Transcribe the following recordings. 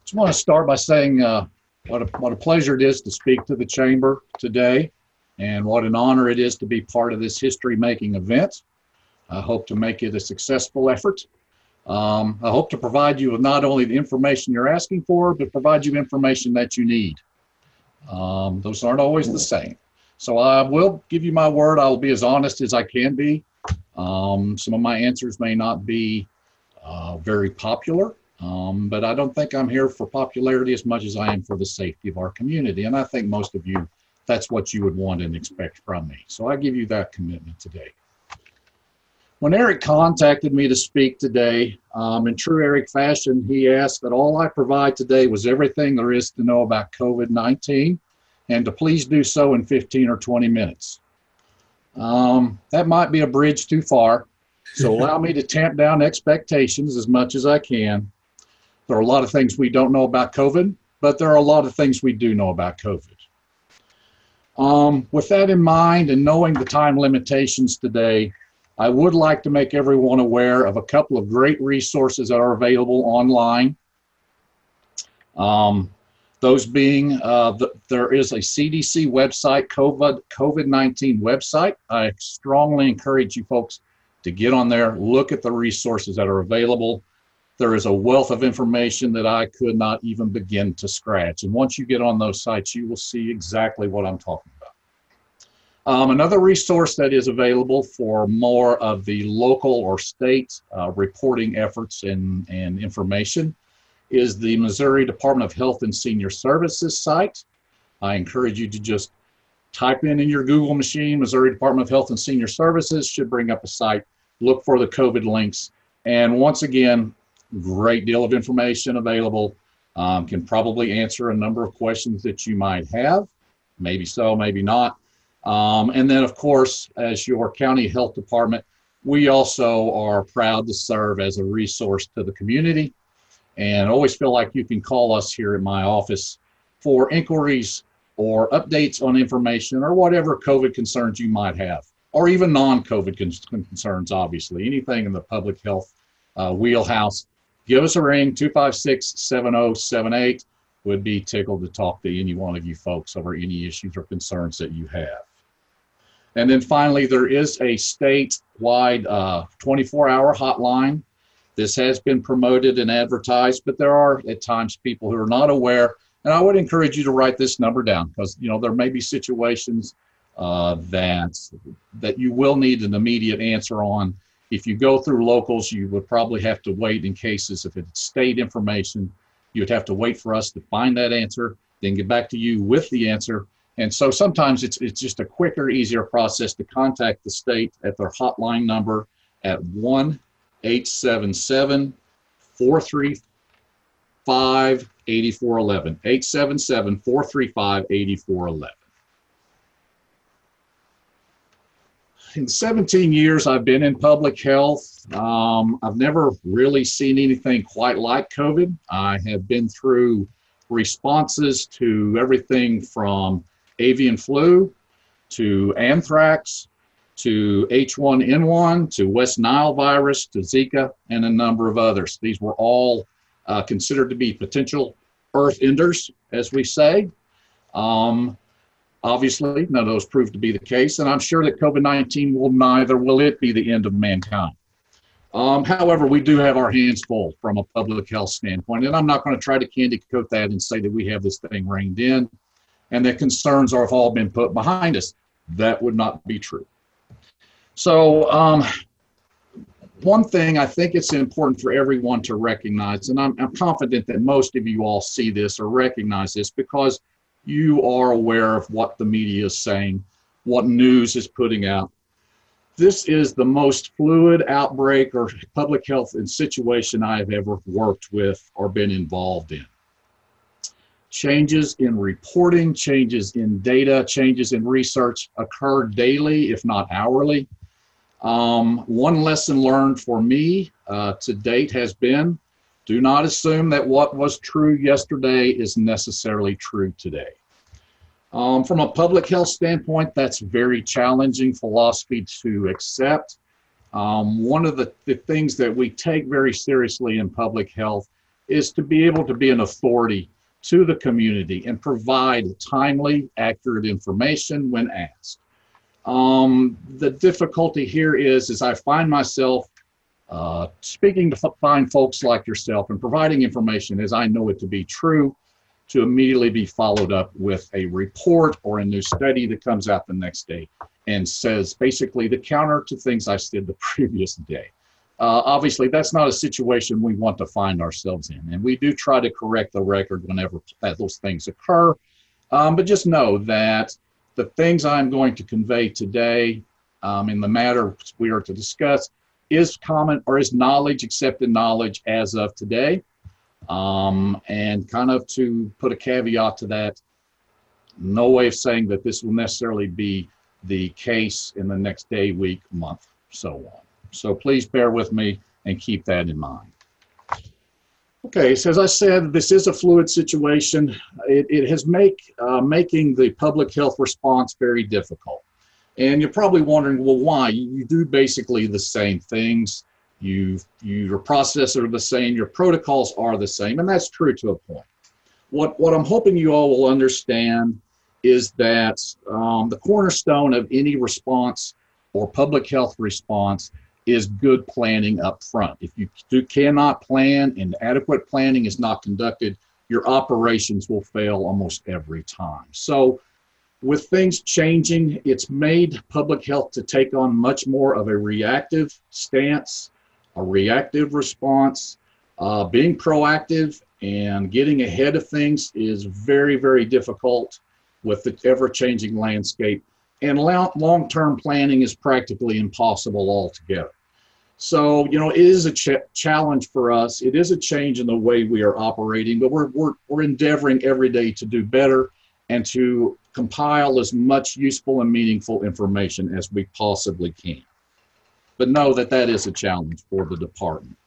Just want to start by saying what a pleasure it is to speak to the Chamber today, and what an honor it is to be part of this history-making event. I hope to make it a successful effort. I hope to provide you with not only the information you're asking for, but provide you information that you need. Those aren't always the same. So I will give you my word, I will be as honest as I can be. Some of my answers may not be very popular, but I don't think I'm here for popularity as much as I am for the safety of our community. And I think most of you, that's what you would want and expect from me. So I give you that commitment today. When Eric contacted me to speak today, in true Eric fashion, he asked that all I provide today was everything there is to know about COVID-19, and to please do so in 15 or 20 minutes. That might be a bridge too far, so allow me to tamp down expectations as much as I can. There are a lot of things we don't know about COVID, but there are a lot of things we do know about COVID. With that in mind and knowing the time limitations today, I would like to make everyone aware of a couple of great resources that are available online. Those being, there is a CDC website, COVID-19 website. I strongly encourage you folks to get on there, look at the resources that are available. There is a wealth of information that I could not even begin to scratch. And once you get on those sites, you will see exactly what I'm talking about. Another resource that is available for more of the local or state reporting efforts and information is the Missouri Department of Health and Senior Services site. I encourage you to just type in your Google machine, Missouri Department of Health and Senior Services, should bring up a site, look for the COVID links. And once again, great deal of information available, can probably answer a number of questions that you might have, maybe so, maybe not. And then of course, as your county health department, we also are proud to serve as a resource to the community, and always feel like you can call us here at my office for inquiries or updates on information or whatever COVID concerns you might have, or even non-COVID concerns, obviously. Anything in the public health wheelhouse, give us a ring, 256-7078. Would be tickled to talk to any one of you folks over any issues or concerns that you have. And then finally, there is a statewide 24-hour hotline. This has been promoted and advertised, but there are at times people who are not aware. And I would encourage you to write this number down, because there may be situations that you will need an immediate answer on. If you go through locals, you would probably have to wait in cases. If it's state information, you would have to wait for us to find that answer, then get back to you with the answer. And so sometimes it's just a quicker, easier process to contact the state at their hotline number at 1-877-435-8411, 877-435-8411. In 17 years I've been in public health, I've never really seen anything quite like COVID. I have been through responses to everything from avian flu, to anthrax, to H1N1, to West Nile virus, to Zika, and a number of others. These were all considered to be potential earth enders, as we say. Obviously, none of those proved to be the case, and I'm sure that COVID-19 neither will it be the end of mankind. However, we do have our hands full from a public health standpoint, and I'm not going to try to candy coat that and say that we have this thing reined in and that concerns have all been put behind us. That would not be true. So one thing I think it's important for everyone to recognize, and I'm confident that most of you all see this or recognize this because you are aware of what the media is saying, what news is putting out. This is the most fluid outbreak or public health situation I have ever worked with or been involved in. Changes in reporting, changes in data, changes in research occur daily, if not hourly. One lesson learned for me to date has been, do not assume that what was true yesterday is necessarily true today. From a public health standpoint, that's very challenging philosophy to accept. One of the things that we take very seriously in public health is to be able to be an authority to the community and provide timely, accurate information when asked. The difficulty here is I find myself speaking to fine folks like yourself and providing information as I know it to be true, to immediately be followed up with a report or a new study that comes out the next day and says basically the counter to things I said the previous day. Obviously, that's not a situation we want to find ourselves in, and we do try to correct the record whenever those things occur. But just know that the things I'm going to convey today in the matter we are to discuss is common or is knowledge, accepted knowledge as of today. And kind of to put a caveat to that, no way of saying that this will necessarily be the case in the next day, week, month, so on. So please bear with me and keep that in mind. Okay, so as I said, this is a fluid situation. It has making the public health response very difficult. And you're probably wondering, well, why? You do basically the same things. Your processes are the same, your protocols are the same, and that's true to a point. What I'm hoping you all will understand is that the cornerstone of any response or public health response is good planning up front. If you cannot plan and adequate planning is not conducted, your operations will fail almost every time. So with things changing, it's made public health to take on much more of a reactive stance, a reactive response. Being proactive and getting ahead of things is very, very difficult with the ever-changing landscape. And long-term planning is practically impossible altogether. So, you know, it is a challenge for us. It is a change in the way we are operating, but we're endeavoring every day to do better and to compile as much useful and meaningful information as we possibly can. But know that that is a challenge for the department.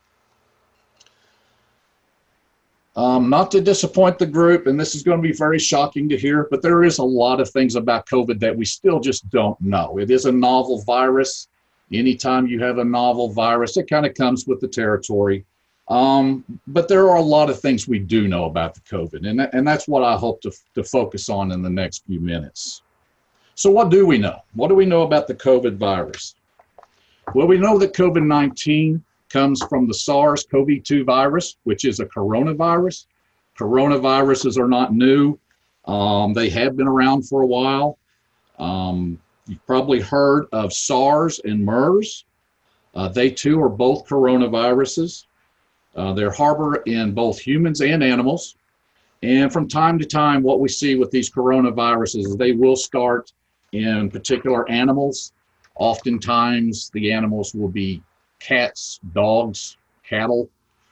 Not to disappoint the group, and this is going to be very shocking to hear, but there is a lot of things about COVID that we still just don't know. It is a novel virus. Anytime you have a novel virus, it kind of comes with the territory. But there are a lot of things we do know about the COVID, and that's what I hope to focus on in the next few minutes. So what do we know? What do we know about the COVID virus? Well, we know that COVID-19 comes from the SARS-CoV-2 virus, which is a coronavirus. Coronaviruses are not new. They have been around for a while. You've probably heard of SARS and MERS. They too are both coronaviruses. They're harbored in both humans and animals. And from time to time, what we see with these coronaviruses is they will start in particular animals. Oftentimes, the animals will be cats, dogs, cattle,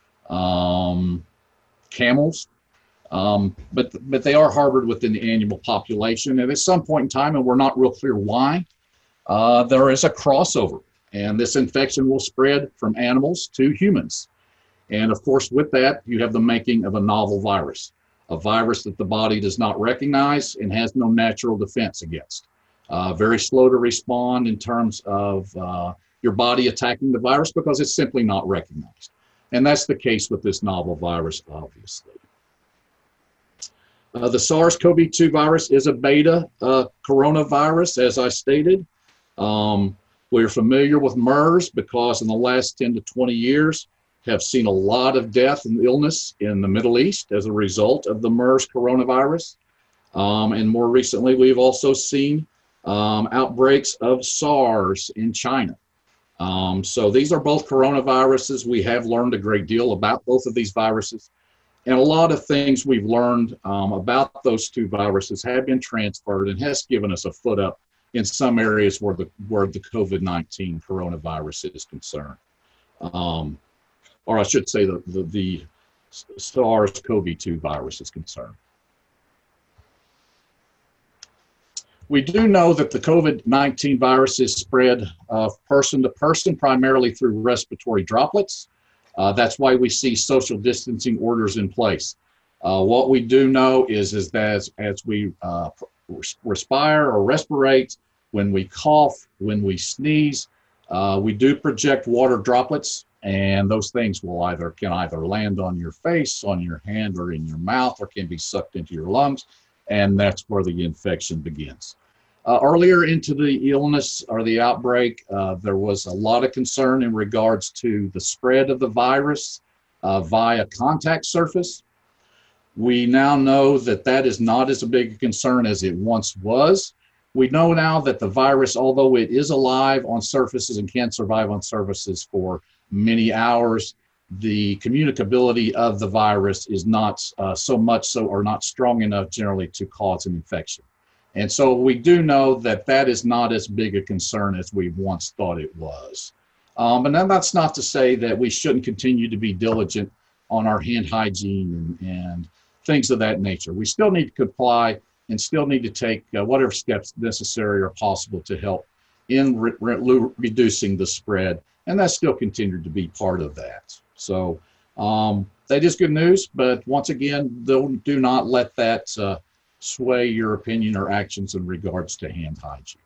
camels. But they are harbored within the animal population. And at some point in time, and we're not real clear why, there is a crossover. And this infection will spread from animals to humans. And of course, with that, you have the making of a novel virus, a virus that the body does not recognize and has no natural defense against. Very slow to respond in terms of your body attacking the virus because it's simply not recognized. And that's the case with this novel virus, obviously. The SARS-CoV-2 virus is a beta coronavirus, as I stated. We're familiar with MERS because in the last 10 to 20 years, have seen a lot of death and illness in the Middle East as a result of the MERS coronavirus. And more recently, we've also seen outbreaks of SARS in China. So these are both coronaviruses. We have learned a great deal about both of these viruses. And a lot of things we've learned about those two viruses have been transferred and has given us a foot up in some areas where the COVID-19 coronavirus is concerned. Or I should say the SARS-CoV-2 virus is concerned. We do know that the COVID-19 virus is spread person to person, primarily through respiratory droplets. That's why we see social distancing orders in place. What we do know is that as we respire or respirate, when we cough, when we sneeze, we do project water droplets And those things can either land on your face, on your hand, or in your mouth, or can be sucked into your lungs, and that's where the infection begins. Earlier into the illness or the outbreak, there was a lot of concern in regards to the spread of the virus via contact surface. We now know that that is not as big a concern as it once was. We know now that the virus, although it is alive on surfaces and can survive on surfaces for many hours, the communicability of the virus is not so much so, or not strong enough generally to cause an infection. And so we do know that that is not as big a concern as we once thought it was. And then that's not to say that we shouldn't continue to be diligent on our hand hygiene and things of that nature. We still need to comply and still need to take whatever steps necessary or possible to help in reducing the spread. And that's still continued to be part of that. So that is good news, but once again, do not let that sway your opinion or actions in regards to hand hygiene.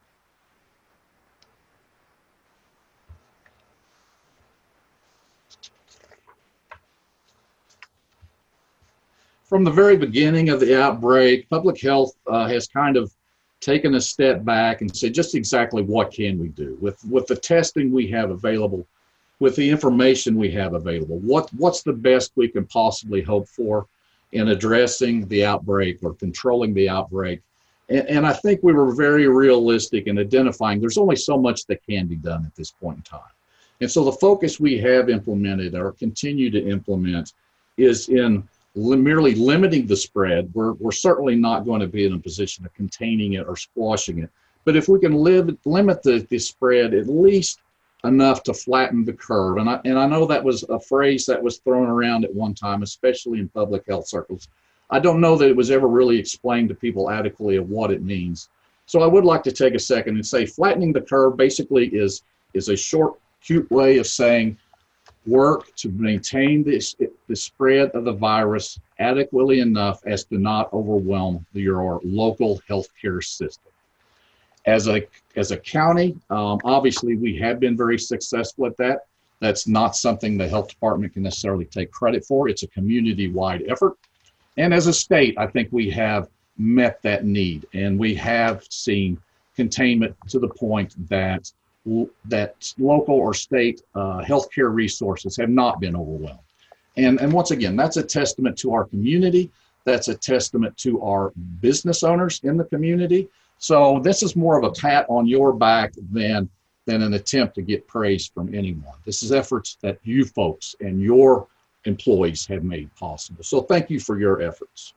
From the very beginning of the outbreak, public health has kind of taken a step back and said just exactly what can we do with the testing we have available, with the information we have available. What's the best we can possibly hope for in addressing the outbreak or controlling the outbreak? And I think we were very realistic in identifying there's only so much that can be done at this point in time. And so the focus we have implemented or continue to implement is in merely limiting the spread. We're certainly not going to be in a position of containing it or squashing it. But if we can limit the spread at least enough to flatten the curve, and I know that was a phrase that was thrown around at one time, especially in public health circles. I don't know that it was ever really explained to people adequately of what it means. So I would like to take a second and say flattening the curve basically is a short, cute way of saying work to maintain the spread of the virus adequately enough as to not overwhelm your local healthcare system. As a county, obviously we have been very successful at that. That's not something the health department can necessarily take credit for. It's a community-wide effort. And as a state, I think we have met that need, and we have seen containment to the point that local or state healthcare resources have not been overwhelmed. And once again, that's a testament to our community. That's a testament to our business owners in the community. So this is more of a pat on your back than an attempt to get praise from anyone. This is efforts that you folks and your employees have made possible. So thank you for your efforts.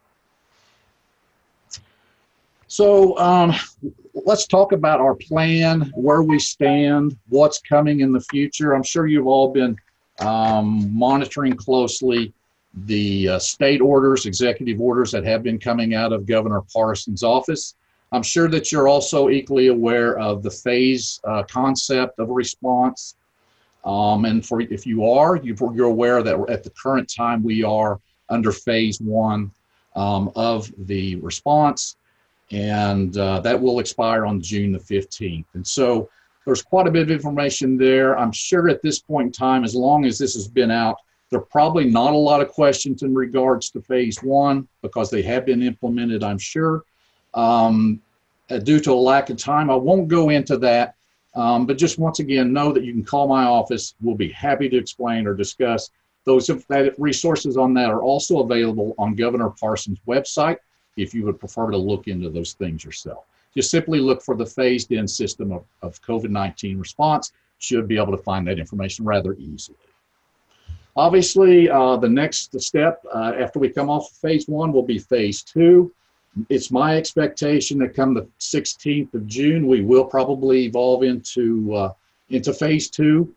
So let's talk about our plan, where we stand, what's coming in the future. I'm sure you've all been monitoring closely the state orders, executive orders that have been coming out of Governor Parson's office. I'm sure that you're also equally aware of the phase concept of a response. And if you are, you're aware that at the current time we are under phase 1 of the response. And that will expire on June the 15th. And so there's quite a bit of information there. I'm sure at this point in time, as long as this has been out, there are probably not a lot of questions in regards to phase 1 because they have been implemented, I'm sure. Due to a lack of time, I won't go into that. But just once again, know that you can call my office. We'll be happy to explain or discuss. Those resources on that are also available on Governor Parson's website, if you would prefer to look into those things yourself. Just simply look for the phased-in system of COVID-19 response. Should be able to find that information rather easily. Obviously, the next step after we come off of phase 1 will be phase 2. It's my expectation that come the 16th of June, we will probably evolve into phase 2.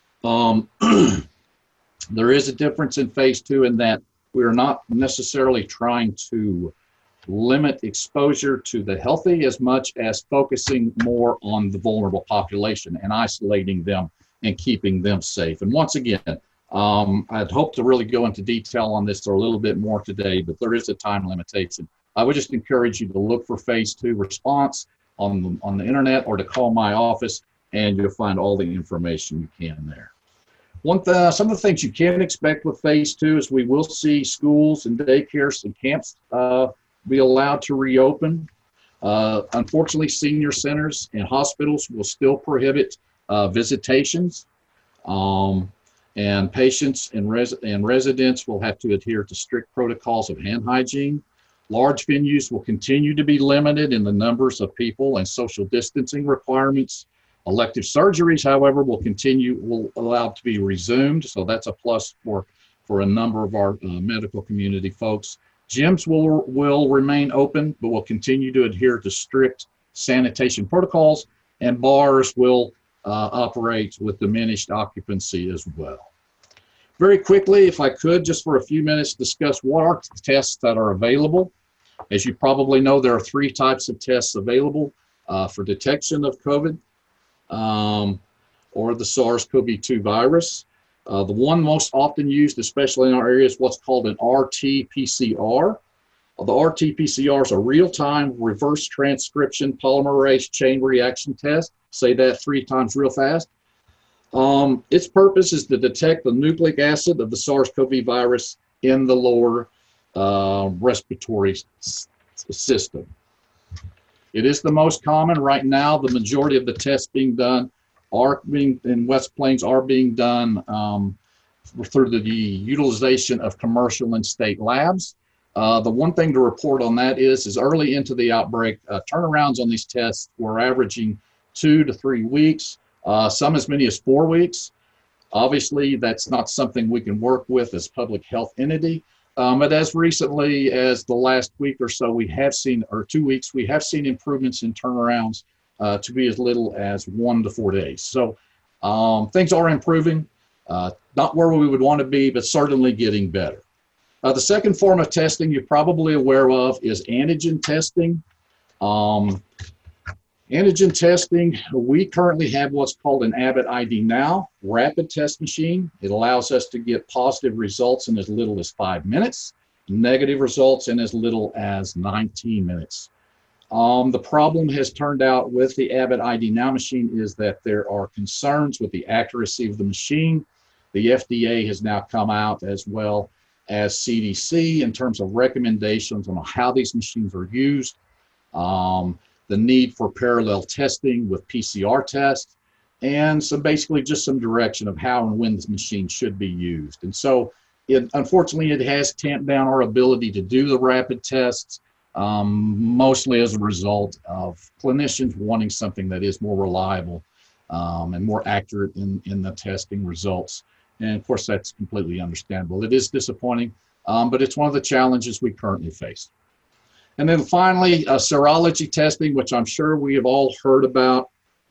There is a difference in phase 2 in that we are not necessarily trying to limit exposure to the healthy as much as focusing more on the vulnerable population and isolating them and keeping them safe. And once again, I'd hope to really go into detail on this a little bit more today, but there is a time limitation. I would just encourage you to look for phase 2 response on the internet or to call my office, and you'll find all the information you can there. Some of the things you can expect with phase two is we will see schools and daycares and camps be allowed to reopen. Unfortunately, senior centers and hospitals will still prohibit visitations, and patients and residents will have to adhere to strict protocols of hand hygiene. Large venues will continue to be limited in the numbers of people and social distancing requirements. Elective surgeries, however, will allow to be resumed, so that's a plus for a number of our medical community folks. Gyms will remain open, but will continue to adhere to strict sanitation protocols, and bars will operate with diminished occupancy as well. Very quickly, if I could, just for a few minutes, discuss what are the tests that are available. As you probably know, there are 3 types of tests available for detection of COVID. Or the SARS-CoV-2 virus. The one most often used, especially in our area, is what's called an RT-PCR. The RT-PCR is a real-time reverse transcription polymerase chain reaction test. Say that 3 times real fast. Its purpose is to detect the nucleic acid of the SARS-CoV virus in the lower respiratory system. It is the most common right now. The majority of the tests being done in West Plains are being done through the utilization of commercial and state labs. The one thing to report on that is early into the outbreak, turnarounds on these tests were averaging 2 to 3 weeks, some as many as 4 weeks. Obviously, that's not something we can work with as public health entity. But as recently as the last week or so, we have seen, or 2 weeks, we have seen improvements in turnarounds to be as little as 1 to 4 days. So things are improving, not where we would want to be, but certainly getting better. The second form of testing you're probably aware of is antigen testing. Antigen testing, we currently have what's called an Abbott ID Now rapid test machine. It allows us to get positive results in as little as 5 minutes, negative results in as little as 19 minutes. The problem has turned out with the Abbott ID Now machine is that there are concerns with the accuracy of the machine. The FDA has now come out, as well as CDC, in terms of recommendations on how these machines are used. The need for parallel testing with PCR tests, and basically just some direction of how and when this machine should be used. And so unfortunately, it has tamped down our ability to do the rapid tests, mostly as a result of clinicians wanting something that is more reliable and more accurate in the testing results. And of course, that's completely understandable. It is disappointing, but it's one of the challenges we currently face. And then finally, serology testing, which I'm sure we have all heard about.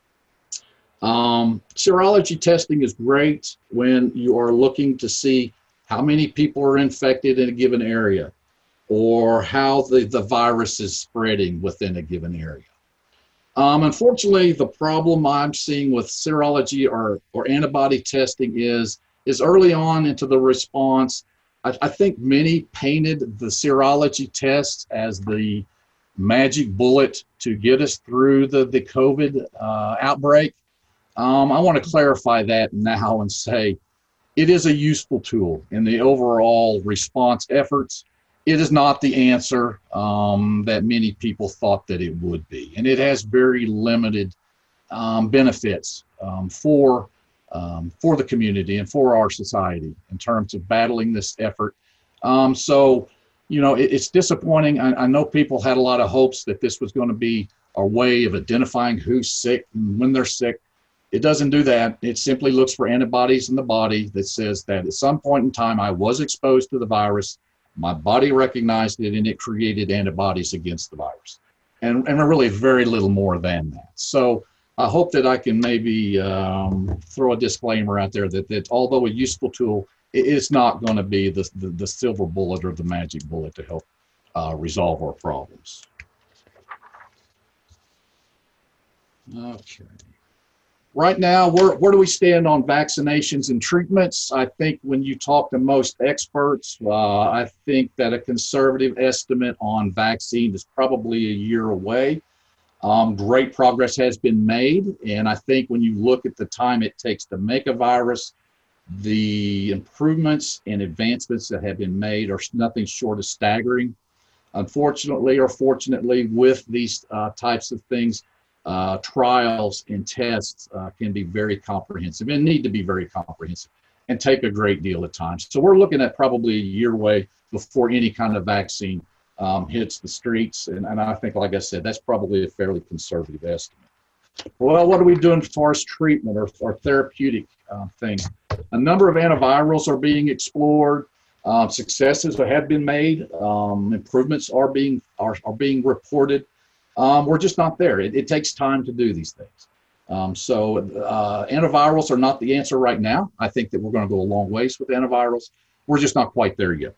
Serology testing is great when you are looking to see how many people are infected in a given area, or how the virus is spreading within a given area. Unfortunately, the problem I'm seeing with serology or antibody testing is early on into the response. I think many painted the serology tests as the magic bullet to get us through the COVID outbreak. I want to clarify that now and say it is a useful tool in the overall response efforts. It is not the answer that many people thought that it would be. And it has very limited benefits for the community and for our society in terms of battling this effort. So, you know, it's disappointing. I know people had a lot of hopes that this was going to be a way of identifying who's sick and when they're sick. It doesn't do that. It simply looks for antibodies in the body that says that at some point in time I was exposed to the virus, my body recognized it, and it created antibodies against the virus. And really very little more than that. So I hope that I can maybe throw a disclaimer out there that although a useful tool, it's not going to be the silver bullet or the magic bullet to help resolve our problems. Okay. Right now, where do we stand on vaccinations and treatments? I think when you talk to most experts, I think that a conservative estimate on vaccine is probably a year away. Great progress has been made, and I think when you look at the time it takes to make a virus, The improvements and advancements that have been made are nothing short of staggering. Unfortunately or fortunately, with these types of things, trials and tests can be very comprehensive and need to be very comprehensive and take a great deal of time. So we're looking at probably a year away before any kind of vaccine hits the streets. And I think, like I said, that's probably a fairly conservative estimate. Well, what are we doing as far as treatment or therapeutic things? A number of antivirals are being explored. Successes have been made. Improvements are being reported. We're just not there. It takes time to do these things. So antivirals are not the answer right now. I think that we're going to go a long ways with antivirals. We're just not quite there yet.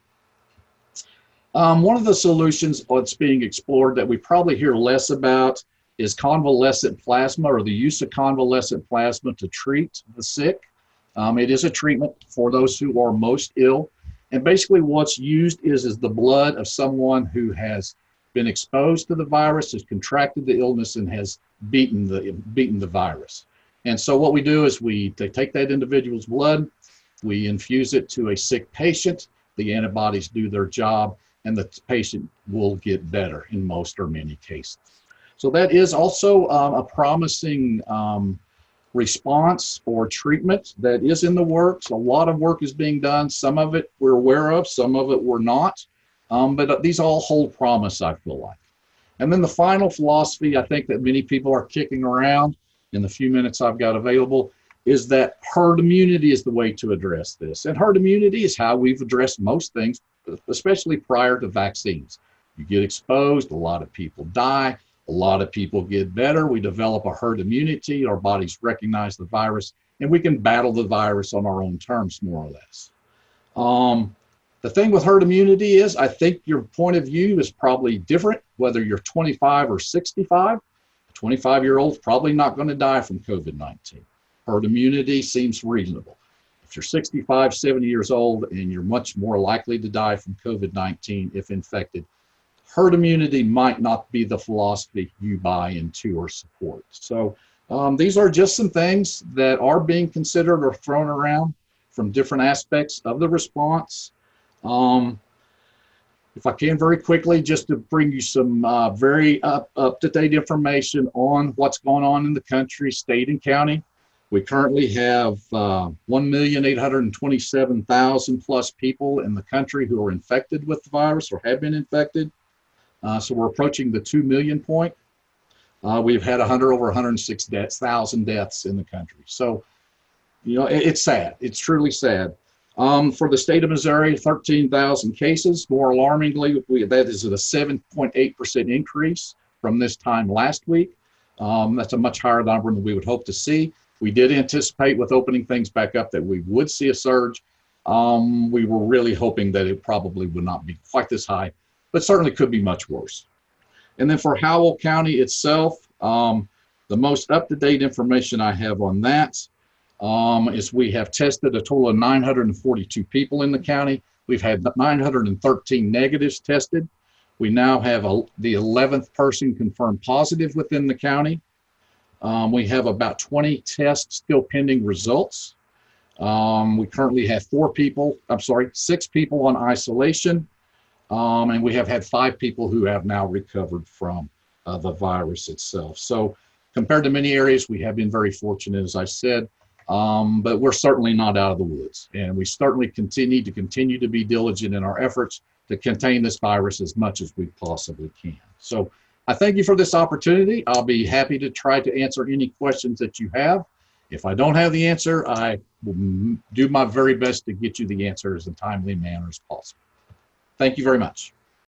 One of the solutions that's being explored that we probably hear less about is convalescent plasma, or the use of convalescent plasma to treat the sick. It is a treatment for those who are most ill. And basically what's used is the blood of someone who has been exposed to the virus, has contracted the illness, and has beaten the virus. And so what we do is they take that individual's blood, we infuse it to a sick patient, the antibodies do their job, and the patient will get better in most or many cases. So that is also a promising response or treatment that is in the works. A lot of work is being done. Some of it we're aware of, some of it we're not. But these all hold promise, I feel like. And then the final philosophy I think that many people are kicking around in the few minutes I've got available is that herd immunity is the way to address this. And herd immunity is how we've addressed most things, especially prior to vaccines. You get exposed, a lot of people die, a lot of people get better. We develop a herd immunity, our bodies recognize the virus, and we can battle the virus on our own terms, more or less. The thing with herd immunity is, I think your point of view is probably different, whether you're 25 or 65. A 25-year-old's probably not going to die from COVID-19. Herd immunity seems reasonable. If you're 65, 70 years old, and you're much more likely to die from COVID-19 if infected, herd immunity might not be the philosophy you buy into or support. So these are just some things that are being considered or thrown around from different aspects of the response. If I can very quickly, just to bring you some very up-to-date information on what's going on in the country, state and county. We currently have 1,827,000 plus people in the country who are infected with the virus or have been infected. So we're approaching the 2 million point. We've had over 106,000 deaths in the country. So, you know, it's sad. It's truly sad. For the state of Missouri, 13,000 cases. More alarmingly, that is a 7.8% increase from this time last week. That's a much higher number than we would hope to see. We did anticipate with opening things back up that we would see a surge. We were really hoping that it probably would not be quite this high, but certainly could be much worse. And then for Howell County itself, the most up-to-date information I have on that is we have tested a total of 942 people in the county. We've had 913 negatives tested. We now have the 11th person confirmed positive within the county. We have about 20 tests still pending results. We currently have 6 people on isolation. And we have had 5 people who have now recovered from the virus itself. So compared to many areas, we have been very fortunate, as I said, but we're certainly not out of the woods. And we certainly need to continue to be diligent in our efforts to contain this virus as much as we possibly can. So I thank you for this opportunity. I'll be happy to try to answer any questions that you have. If I don't have the answer, I will do my very best to get you the answer as a timely manner as possible. Thank you very much.